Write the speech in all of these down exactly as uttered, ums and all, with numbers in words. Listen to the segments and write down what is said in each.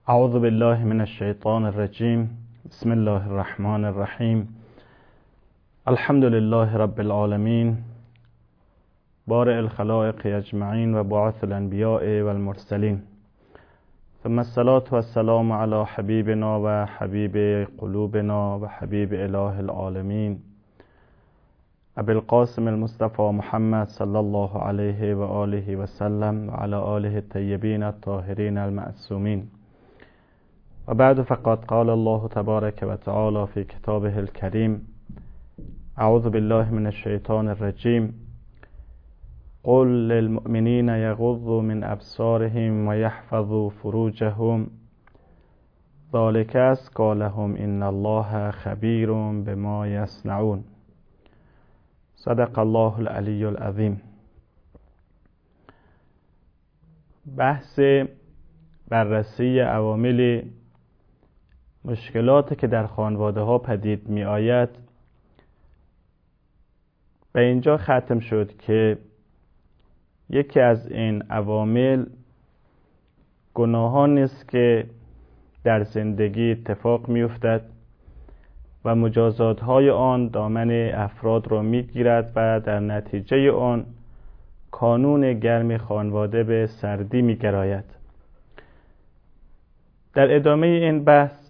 اعوذ بالله من الشیطان الرجیم. بسم الله الرحمن الرحیم. الحمد لله رب العالمین، بارئ الخلائق اجمعین و باعث الانبیاء والمرسلین، ثم الصلاة والسلام علی حبیبنا و حبیب قلوبنا و حبیب اله العالمین ابی القاسم المصطفى محمد صلی الله علیه و آله و سلم و علی آله الطیبین الطاهرین المعصومین. و بعد فقد قال الله تبارک و تعالی فی کتابه الکریم: اعوذ بالله من الشیطان الرجیم. قل للمؤمنین یغضوا من ابصارهم و یحفظوا فروجهم ذلک ازکی لهم ان الله خبیر بما یصنعون. صدق الله العلی العظیم. بحث بررسی عوامل مشکلاتی که در خانواده ها پدید می آید به اینجا ختم شد که یکی از این عوامل گناهان است که در زندگی اتفاق می افتد و مجازات های آن دامن افراد را می گیرد و در نتیجه آن کانون گرم خانواده به سردی می گراید. در ادامه این بحث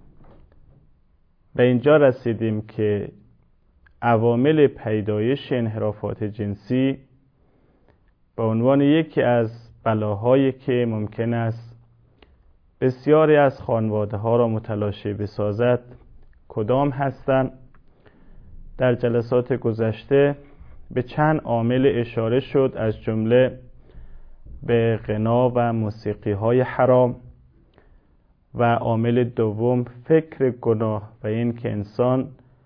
به اینجا رسیدیم که عوامل پیدایش انحرافات جنسی به عنوان یکی از بلاهایی که ممکن است بسیاری از خانواده ها را متلاشی بسازد کدام هستند. در جلسات گذشته به چند عامل اشاره شد، از جمله به غنا و موسیقی های حرام و عامل دوم فکر گناه و این که انسان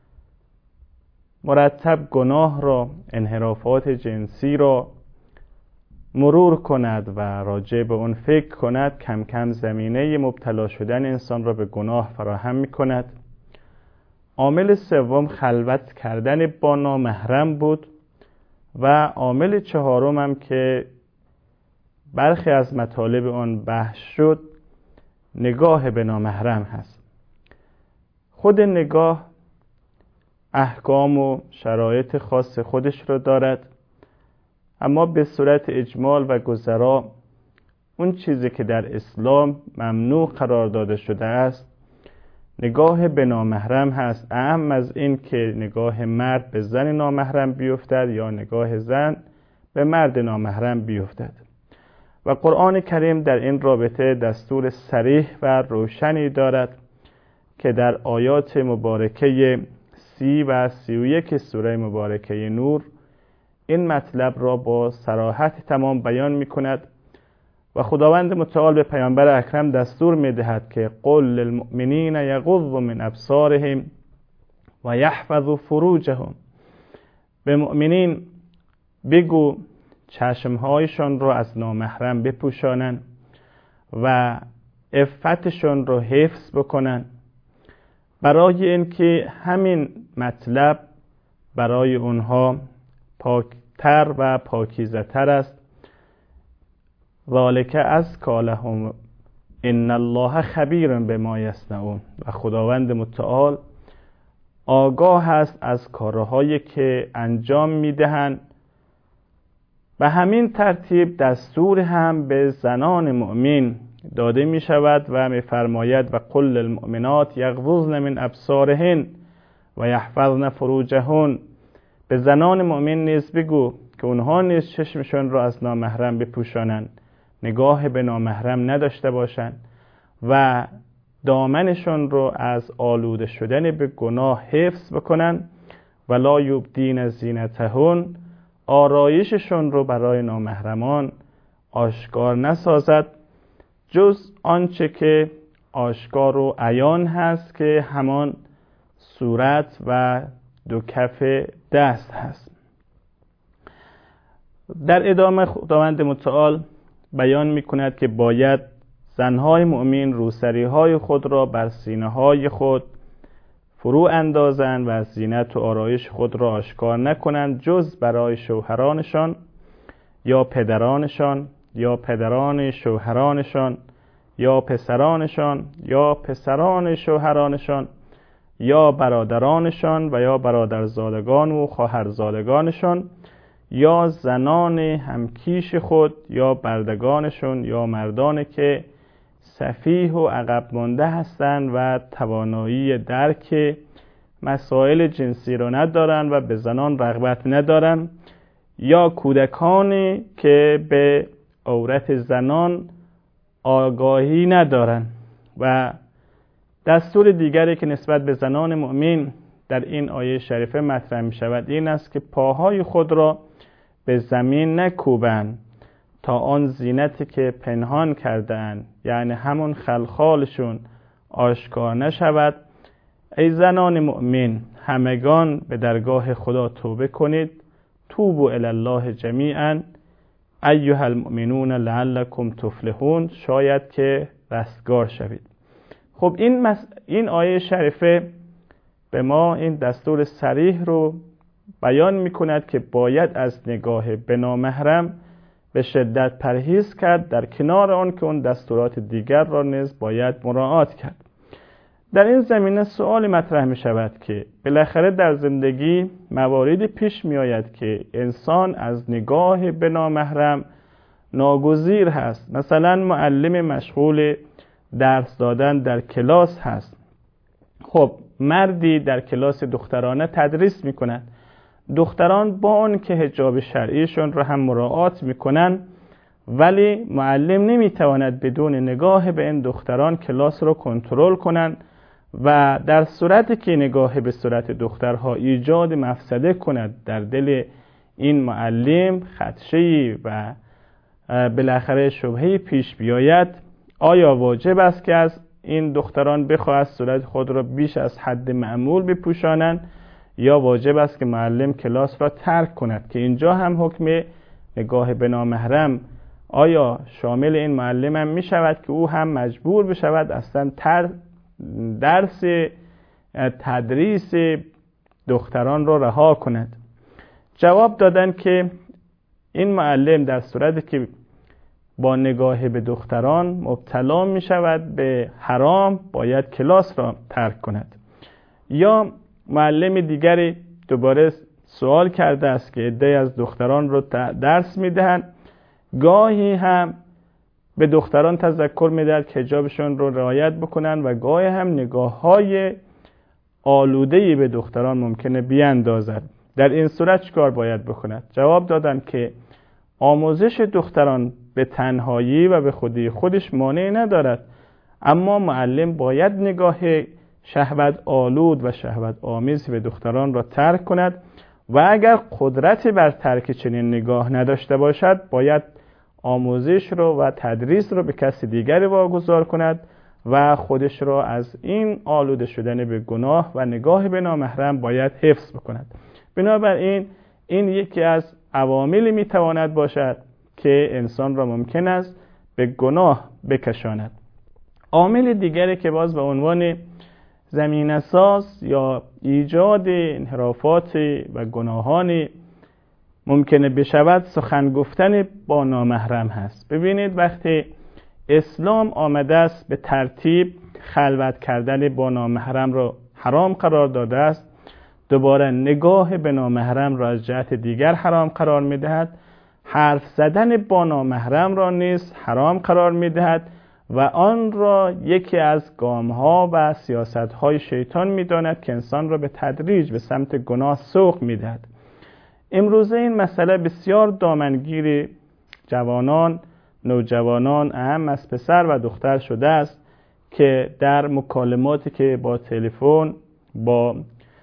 مرتب گناه را، انحرافات جنسی را مرور کند و راجع به اون فکر کند، کم کم زمینه مبتلا شدن انسان را به گناه فراهم می کند. عامل سوم خلوت کردن با نامحرم بود و عامل چهارم هم که برخی از مطالب آن بحث شد نگاه به نامحرم هست. خود نگاه احکام و شرایط خاص خودش را دارد، اما به صورت اجمال و گذرا اون چیزی که در اسلام ممنوع قرار داده شده است نگاه به نامحرم هست، اهم از این که نگاه مرد به زن نامحرم بیفتد یا نگاه زن به مرد نامحرم بیفتد. و قرآن کریم در این رابطه دستور صریح و روشنی دارد که در آیات مبارکه سی و سی و یک سوره مبارکه نور این مطلب را با صراحت تمام بیان می کند و خداوند متعال به پیامبر اکرم دستور می دهد که قل للمؤمنین یغضوا من ابصارهم و یحفظوا فروجهم. به مؤمنین بگو چشمهایشان را از نامحرم بپوشانند و عفتشان را حفظ بکنند، برای اینکه همین مطلب برای اونها پاکتر و پاکیزه‌تر است. ذالک ازکی لهم ان الله خبیر بما یصنعون. و خداوند متعال آگاه است از کارهایی که انجام میدهند. به همین ترتیب دستور هم به زنان مؤمن داده می شود و می فرماید و قل للمؤمنات یغضضن من ابصارهن و یحفظن فروجهن. به زنان مؤمن نیز بگو که اونها نیز چشمشون را از نامحرم بپوشانند، نگاه به نامحرم نداشته باشند و دامنشون رو از آلوده شدن به گناه حفظ بکنند. ولا یبدین زینتهن، آرایششون رو برای نامحرمان آشکار نسازد جز آنچه که آشکار و عیان هست که همان صورت و دو کف دست هست. در ادامه خداوند متعال بیان می کند که باید زنهای مؤمن روسریهای خود را بر سینه های خود فرو اندازند و از زینت و آرایش خود را آشکار نکنند جز برای شوهرانشان یا پدرانشان یا پدران شوهرانشان یا پسرانشان یا پسران شوهرانشان یا برادرانشان و یا برادرزادگان و خواهرزادگانشان یا زنان همکیش خود یا بردگانشون یا مردانی که سفیه و عقب مانده هستند و توانایی درک مسائل جنسی رو ندارن و به زنان رغبت ندارن، یا کودکانی که به عورت زنان آگاهی ندارن. و دستور دیگری که نسبت به زنان مؤمن در این آیه شریفه مطرح می شود این است که پاهای خود را به زمین نکوبند تا آن زینتی که پنهان کرده‌اند، یعنی همون خلخالشون، آشکار نشود. ای زنان مؤمن، همگان به درگاه خدا توبه کنید. توبوا الی الله جمیعا ایها المؤمنون لعلکم تفلحون، شاید که رستگار شوید. خب این مس... این آیه شریفه به ما این دستور صریح رو بیان می‌کند که باید از نگاه به نامحرم به شدت پرهیز کرد، در کنار آن که اون دستورات دیگر را نیز باید مراعات کرد. در این زمینه سوال مطرح می شود که بالاخره در زندگی مواردی پیش می آید که انسان از نگاه به نامحرم ناگزیر هست. مثلا معلم مشغول درس دادن در کلاس هست. خب مردی در کلاس دخترانه تدریس می کند. دختران با آن که حجاب شرعیشون را هم مراعات می کنند، ولی معلم نمی تواند بدون نگاه به این دختران کلاس را کنترل کنند و در صورتی که نگاه به صورت دخترها ایجاد مفسده کند در دل این معلم، خدشه‌ای و بالاخره شبهه‌ای پیش بیاید، آیا واجب است که از این دختران بخواهد صورت خود را بیش از حد معمول بپوشانند یا واجب است که معلم کلاس را ترک کند؟ که اینجا هم حکم نگاه به نامحرم آیا شامل این معلم هم می شود که او هم مجبور بشود اصلا تر درس تدریس دختران را رها کند؟ جواب دادن که این معلم در صورتی که با نگاه به دختران مبتلا می شود به حرام باید کلاس را ترک کند. یا معلم دیگری دوباره سوال کرده است که عده‌ای از دختران را درس می دهند، گاهی هم به دختران تذکر می دهد که حجابشون رو رعایت بکنن و گاهی هم نگاه های آلوده‌ای به دختران ممکنه بیاندازد. در این صورت چیکار باید بکند؟ جواب دادن که آموزش دختران به تنهایی و به خودی خودش مانع ندارد، اما معلم باید نگاه شهوت آلود و شهوت آمیز به دختران را ترک کند و اگر قدرت بر ترک چنین نگاه نداشته باشد باید آموزش رو و تدریس رو به کسی دیگری واگذار کند و خودش را از این آلوده شدن به گناه و نگاه به نامحرم باید حفظ بکند. بنابراین این یکی از عواملی میتواند باشد که انسان را ممکن است به گناه بکشاند. عامل دیگری که باز به عنوان زمینه ساز یا ایجاد انحرافات و گناهانی ممکنه بشود سخن گفتن با نامحرم هست. ببینید وقتی اسلام آمده است به ترتیب خلوت کردن با نامحرم را حرام قرار داده است، دوباره نگاه به نامحرم را از جهت دیگر حرام قرار می‌دهد، حرف زدن با نامحرم را نیز حرام قرار می‌دهد و آن را یکی از گام‌ها و سیاست‌های شیطان می‌داند که انسان را به تدریج به سمت گناه سوق می‌دهد. امروزه این مسئله بسیار دامنگیر جوانان، نوجوانان، اهم از پسر و دختر شده است که در مکالماتی که با تلفن، با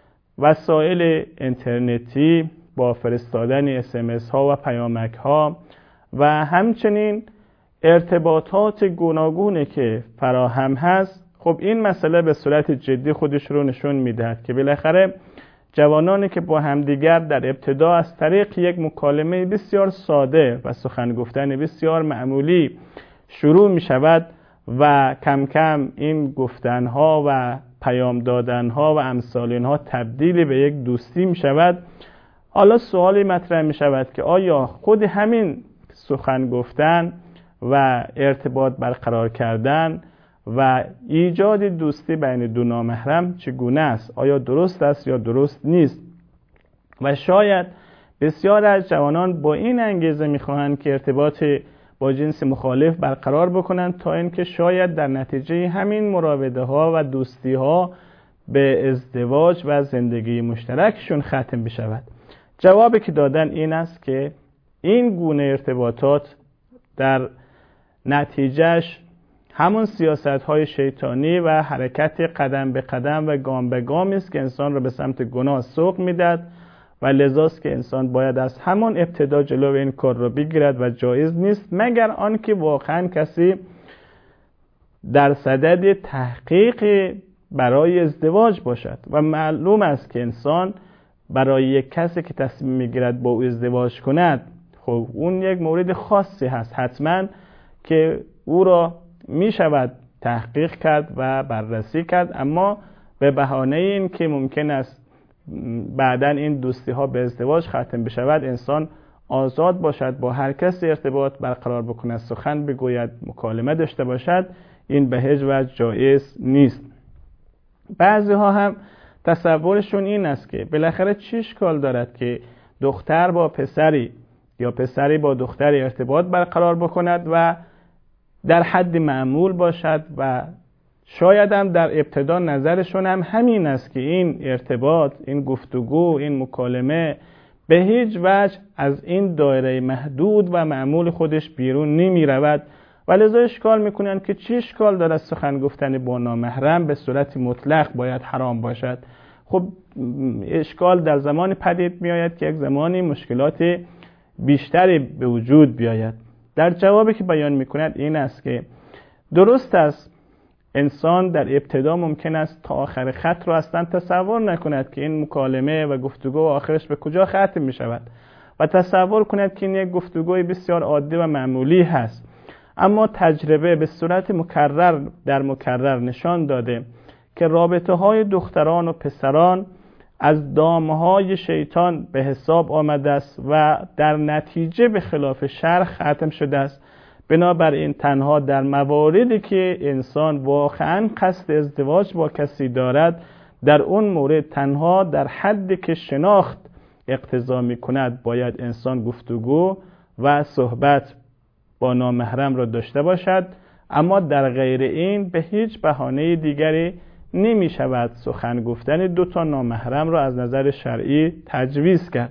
وسایل اینترنتی، با فرستادن اس ام اس ها و پیامک ها و همچنین ارتباطات گوناگونی که فراهم هست، خب این مسئله به صورت جدی خودش رو نشون میدهد که بالاخره جوانانی که با همدیگر در ابتدا از طریق یک مکالمه بسیار ساده و سخن گفتن بسیار معمولی شروع می شود و کم کم این گفتنها و پیام دادنها و امثال اینها تبدیل به یک دوستی می شود. حالا سوالی مطرح می شود که آیا خود همین سخن گفتن و ارتباط برقرار کردن و ایجاد دوستی بین دو نامحرم چگونه است؟ آیا درست است یا درست نیست؟ و شاید بسیار از جوانان با این انگیزه میخواهند که ارتباط با جنس مخالف برقرار بکنند تا اینکه شاید در نتیجه همین مراوده ها و دوستی ها به ازدواج و زندگی مشترکشون ختم بشود. جوابی که دادن این است که این گونه ارتباطات در نتیجهش همون سیاست های شیطانی و حرکت قدم به قدم و گام به گام است که انسان را به سمت گناه سوق میدهد و لذاست که انسان باید از همان ابتدا جلو این کار را بگیرد و جایز نیست مگر آنکه واقعا کسی در صدد تحقیق برای ازدواج باشد و معلوم است که انسان برای یک کسی که تصمیم میگیرد با او ازدواج کند خب اون یک مورد خاصی هست حتما که او را می شود تحقیق کرد و بررسی کرد، اما به بهانه این که ممکن است بعداً این دوستی ها به ازدواج ختم بشود انسان آزاد باشد با هر کسی ارتباط برقرار بکند، سخن بگوید، مکالمه داشته باشد، این به هیچ وجه جایز نیست. بعضی ها هم تصورشون این است که بالاخره چه اشکال دارد که دختر با پسری یا پسری با دختری ارتباط برقرار بکند و در حد معمول باشد و شاید هم در ابتدا نظرشون هم همین است که این ارتباط، این گفتگو، این مکالمه به هیچ وجه از این دایره محدود و معمول خودش بیرون نمی رود و لذا اشکال میکنن که چه اشکال دارد سخن گفتن با نامحرم به صورت مطلق باید حرام باشد. خب اشکال در زمان پدید میآید که یک زمانی مشکلات بیشتری به وجود بیاید. در جوابی که بیان میکند این است که درست است انسان در ابتدا ممکن است تا آخر خط رو اصلا تصور نکند که این مکالمه و گفتگو آخرش به کجا ختم می شود و تصور کند که این یک گفتگوی بسیار عادی و معمولی هست. اما تجربه به صورت مکرر در مکرر نشان داده که رابطه های دختران و پسران از دامهای شیطان به حساب آمده است و در نتیجه به خلاف شرع ختم شده است. بنابراین تنها در مواردی که انسان واقعا قصد ازدواج با کسی دارد در اون مورد تنها در حدی که شناخت اقتضا می کند باید انسان گفتگو و صحبت با نامحرم را داشته باشد، اما در غیر این به هیچ بهانه دیگری نمی شود سخن گفتن دو تا نامحرم را از نظر شرعی تجویز کرد.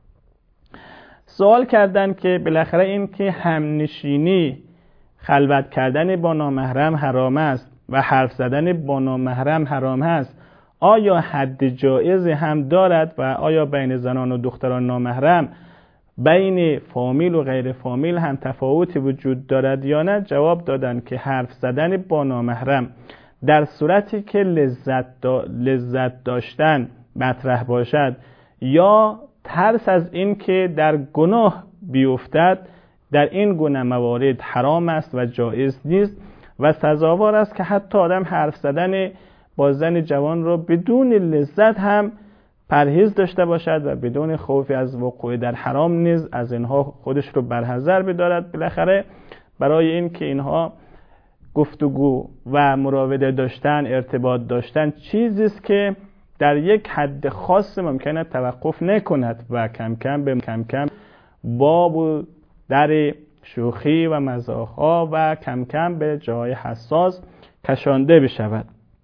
سوال کردن که بالاخره این که همنشینی خلوت کردن با نامحرم حرام است و حرف زدن با نامحرم حرام است، آیا حد جایز هم دارد و آیا بین زنان و دختران نامحرم بین فامیل و غیر فامیل هم تفاوتی وجود دارد یا نه؟ جواب دادن که حرف زدن با نامحرم در صورتی که لذت, دا لذت داشتن مطرح باشد یا ترس از این که در گناه بیفتد در این گونه موارد حرام است و جایز نیست و سزاوار است که حتی آدم حرف زدن با زن جوان را بدون لذت هم پرهیز داشته باشد و بدون خوفی از وقوع در حرام نیز از اینها خودش رو برحذر بدارد. بالاخره برای این که اینها گفتگو و مراوده داشتن، ارتباط داشتن چیزی است که در یک حد خاص ممکنه توقف نکند و کم کم به کم کم باب و در شوخی و مزاح‌ها و کم کم به جای حساس کشانده بشود.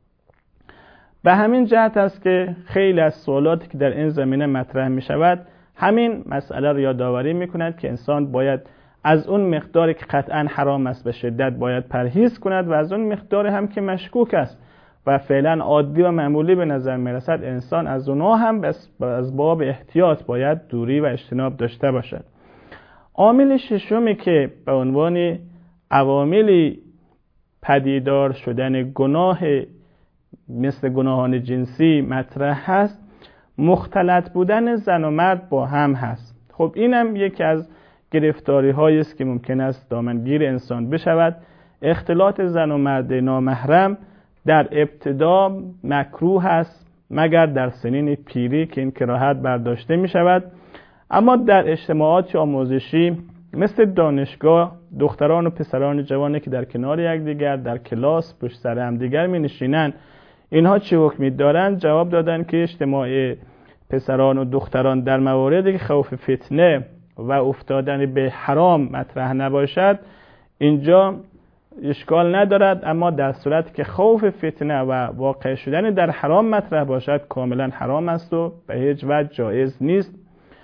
به همین جهت است که خیلی از سوالاتی که در این زمینه مطرح می شود همین مسئله را یادآوری می کند که انسان باید از اون مقداری که قطعا حرام است به شدت باید پرهیز کند و از اون مقداری هم که مشکوک است و فعلا عادی و معمولی به نظر می رسد انسان از اونها هم از باب احتیاط باید دوری و اجتناب داشته باشد. عامل ششمی که به عنوان عوامل پدیدار شدن گناه مثل گناهان جنسی مطرح هست مختلط بودن زن و مرد با هم هست. خب اینم یکی از گرفتاری هایی است که ممکن است دامنگیر انسان بشود. اختلاط زن و مرد نامحرم در ابتدا مکروه است مگر در سنین پیری که این کراهت برداشته می شود، اما در اجتماعات آموزشی مثل دانشگاه دختران و پسران جوانی که در کنار یکدیگر در کلاس پشت سر هم دیگر می نشینن، اینها چه حکمی دارن؟ جواب دادن که اجتماع پسران و دختران در مواردی که خوف فتنه و افتادن به حرام مطرح نباشد اینجا اشکال ندارد، اما در صورتی که خوف فتنه و واقع شدن در حرام مطرح باشد کاملا حرام است و به هیچ وجه جایز نیست.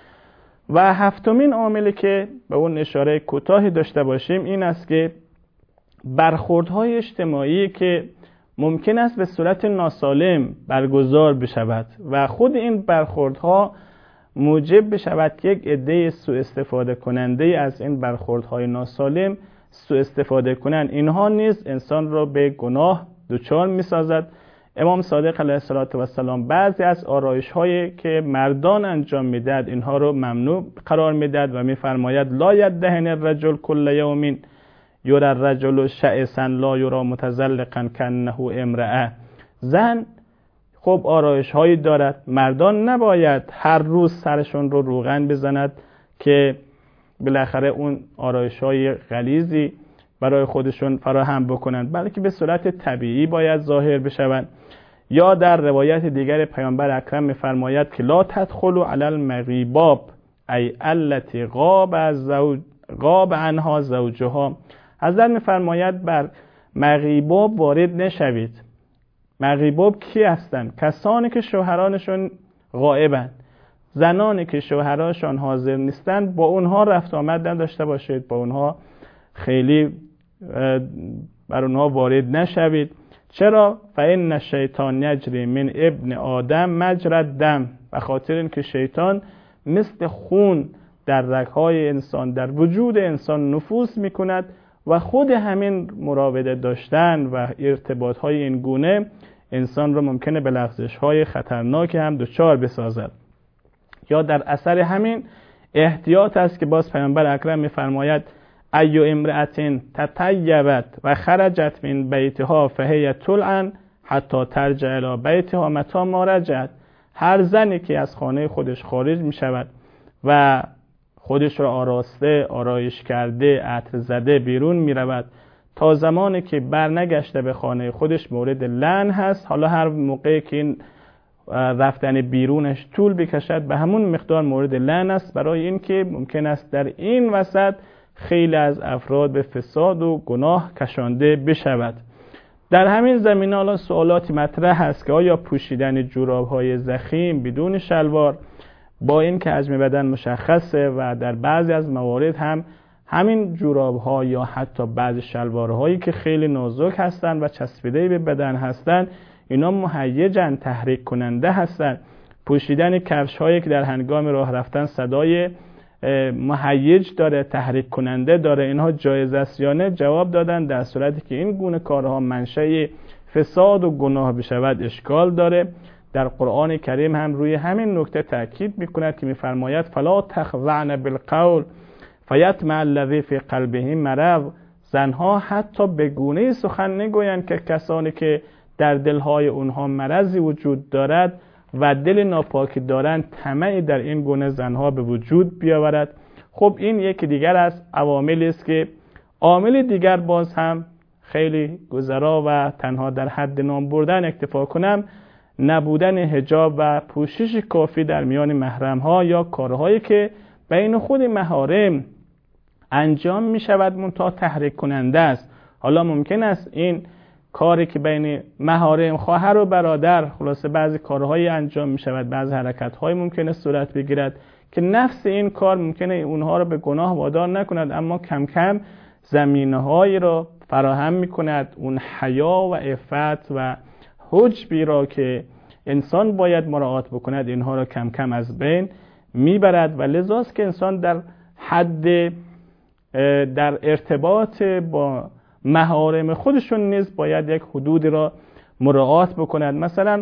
و هفتمین عاملی که به اون اشاره کوتاهی داشته باشیم این است که برخوردهای اجتماعی که ممکن است به صورت ناسالم برگزار بشود و خود این برخوردها موجب بشود که یک عده سوء استفاده کننده از این برخوردهای ناسالم سوء استفاده کنند، اینها نیز انسان را به گناه دچار می‌سازد. امام صادق علیه السلام بعضی از آرایش‌هایی که مردان انجام می‌دهد اینها را ممنوع قرار می‌دهد و می‌فرماید لا یدهن الرجل کل یوم یرى الرجل شعثا لا یرى متزلقا کانه امرأه. زن خب آرایش‌هایی دارد، مردان نباید هر روز سرشون رو روغن بزند که بالاخره اون آرایش‌های غلیظی برای خودشون فراهم بکنند، بلکه به صورت طبیعی باید ظاهر بشوند. یا در روایت دیگر پیامبر اکرم می‌فرماید که لا تدخلوا علی المغیباب ای التی غاب از زوج غاب عنها زوجها. حضرت می‌فرماید بر مغیباب وارد نشوید. مغیباب کی هستند؟ کسانی که شوهرانشون غائبند، زنانی که شوهراشان حاضر نیستند با اونها رفت آمد نداشته باشید، با اونها خیلی بر اونها وارد نشوید. چرا؟ فإن الشیطان یجری من ابن آدم مجرى الدم، به خاطر اینکه شیطان مثل خون در رگ‌های انسان در وجود انسان نفوذ میکند و خود همین مراوده داشتن و ارتباط‌های این گونه انسان را ممکنه به لغزش‌های خطرناک هم دچار بسازد. یا در اثر همین احتیاط است که باز پیامبر اکرم می‌فرماید ایو امرأة تطیبت و خرجت من بیتها فهی تلعن حتی ترجع الی بیتها متی ما رجعت. هر زنی که از خانه خودش خارج می‌شود و خودش را آراسته آرایش کرده عطر زده بیرون می‌رود تا زمانی که برنگشته به خانه خودش مورد لعن هست. حالا هر موقعی که این رفتن بیرونش طول بکشد به همون مقدار مورد لعن است، برای اینکه ممکن است در این وسط خیلی از افراد به فساد و گناه کشانده بشود. در همین زمینه حالا سوالاتی مطرح هست که آیا پوشیدن جوراب‌های ضخیم بدون شلوار با این که حجم بدن مشخصه و در بعضی از موارد هم همین جوراب‌ها یا حتی بعضی شلوارهایی که خیلی نازک هستند و چسبیده به بدن هستند اینا مهیجن، تحریک کننده هستند. پوشیدن کفش‌هایی که در هنگام راه رفتن صدای مهیج داره، تحریک کننده داره، اینها جایز است یا نه؟ جواب دادن در صورتی که این گونه کارها منشأ فساد و گناه بشود اشکال داره. در قرآن کریم هم روی همین نکته تاکید میکند که میفرماید فلا تخضعن بالقول فیطمع الذی فی قلبه مرض. زنها حتی به گونه‌ای سخن نگویند که کسانی که در دلهای اونها مرضی وجود دارد و دل ناپاکی دارند طمعی در این گونه زنها به وجود بیاورد. خب این یکی دیگر از عواملی است که عامل دیگر باز هم خیلی گذرا و تنها در حد نام بردن اکتفا کنم، نبودن حجاب و پوشش کافی در میان محرم ها یا کارهایی که بین خود محارم انجام می شود منتها تحریک کننده است. حالا ممکن است این کاری که بین محارم خواهر و برادر خلاصه بعضی کارهایی انجام می شود، بعضی حرکت های ممکنه صورت بگیرد که نفس این کار ممکنه اونها رو به گناه وادار نکند، اما کم کم زمینه هایی را فراهم می کند، اون حیا و عفت و حجبی را که انسان باید مراعات بکند اینها را کم کم از بین میبرد و لذاست که انسان در حد در ارتباط با محارم خودشون نیز باید یک حدود را مراعات بکند. مثلا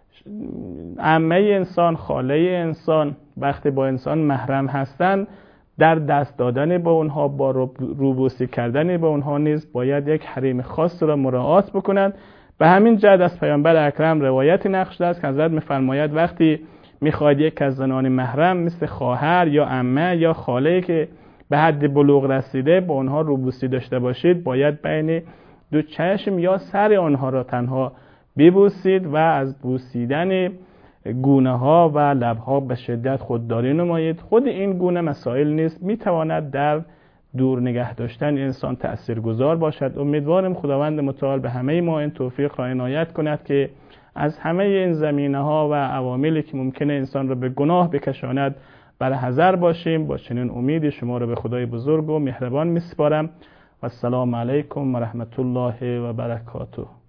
عمه انسان، خاله انسان وقتی با انسان محرم هستند در دست دادن با اونها، با روبوسی کردن با اونها نیز باید یک حریم خاص را مراعات بکنند. به همین جهت از پیامبر اکرم روایتی نقل شده است که حضرت می‌فرماید وقتی می‌خواید یک از زنان محرم مثل خواهر یا عمه یا خاله که به به حد بلوغ رسیده با آنها روبوسی داشته باشید، باید بین دو چشم یا سر آنها را تنها ببوسید و از بوسیدن گونه ها و لب ها به شدت خودداری نمایید. خود این گونه مسائل نیست میتواند در دور نگه داشتن انسان تأثیرگذار باشد. امیدوارم خداوند متعال به همه ما این توفیق را عنایت کند که از همه این زمینه ها و عواملی که ممکنه انسان را به گناه بکشاند برحذر باشیم. با چنین امیدی شما را به خدای بزرگ و مهربان میسپارم و السلام علیکم و رحمت الله و برکاته.